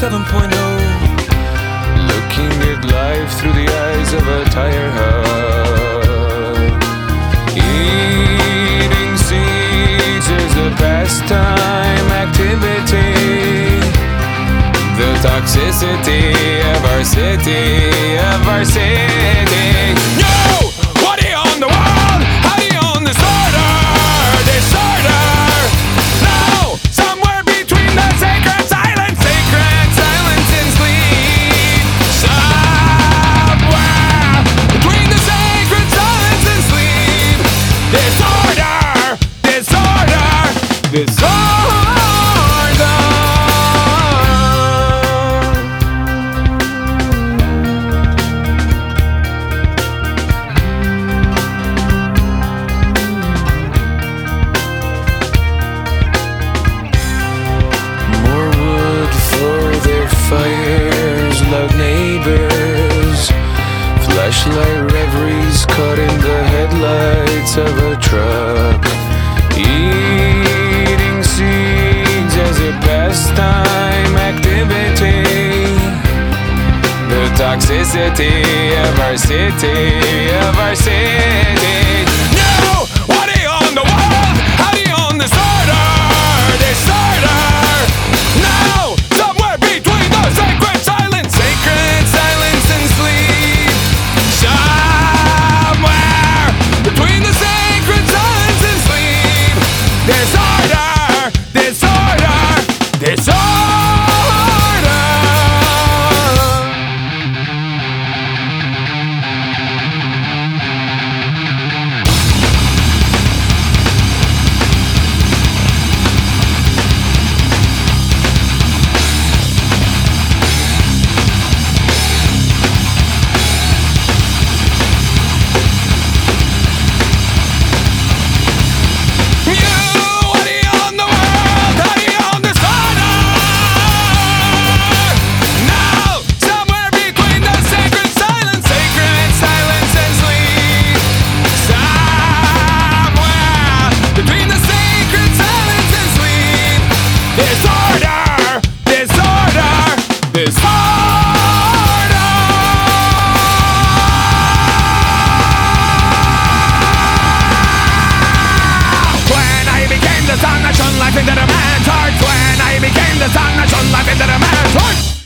7.0, looking at life through the eyes of a tire hub. Eating seeds is a pastime activity. The toxicity of our city, No! What do you own the world? How do you own disorder? No! Somewhere between the sacred silence and sleep. Somewhere between the sacred silence and sleep. Disorder. Fires, loud neighbors, flashlight reveries caught in the headlights of a truck. Eating seeds as a pastime activity. The toxicity of our city, No! What do you own the world? How do you own disorder? No! Sacred silence and sleep. Somewhere between the sacred silence and sleep. Disorder. Life into the man's heart. When I became the sun that shone life into the man's heart.